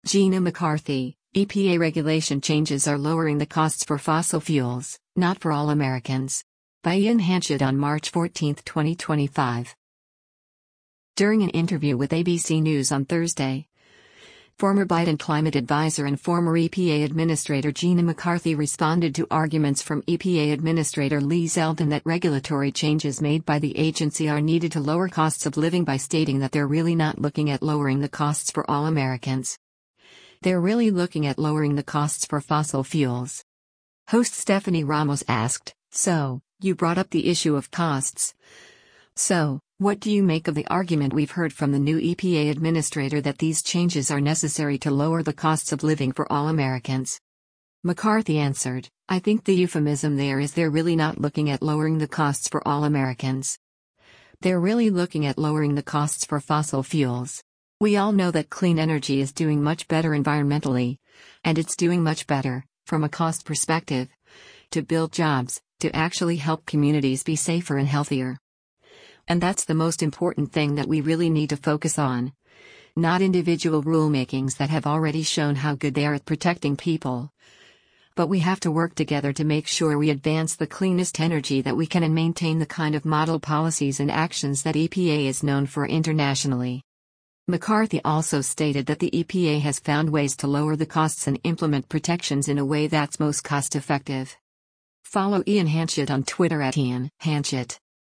Gina McCarthy, EPA regulation changes are lowering the costs for fossil fuels, not for all Americans. By Ian Hanchett on March 14, 2025. During an interview with ABC News on Thursday, former Biden climate advisor and former EPA Administrator Gina McCarthy responded to arguments from EPA Administrator Lee Zeldin that regulatory changes made by the agency are needed to lower costs of living by stating that they're really not looking at lowering the costs for all Americans. They're really looking at lowering the costs for fossil fuels. Host Stephanie Ramos asked, "So, you brought up the issue of costs. So, what do you make of the argument we've heard from the new EPA administrator that these changes are necessary to lower the costs of living for all Americans?" McCarthy answered, "I think the euphemism there is they're really not looking at lowering the costs for all Americans. They're really looking at lowering the costs for fossil fuels. We all know that clean energy is doing much better environmentally, and it's doing much better, from a cost perspective, to build jobs, to actually help communities be safer and healthier. And that's the most important thing that we really need to focus on. Not individual rulemakings that have already shown how good they are at protecting people. But we have to work together to make sure we advance the cleanest energy that we can and maintain the kind of model policies and actions that EPA is known for internationally." McCarthy also stated that the EPA has found ways to lower the costs and implement protections in a way that's most cost-effective. Follow Ian Hanchett on Twitter @IanHanchett.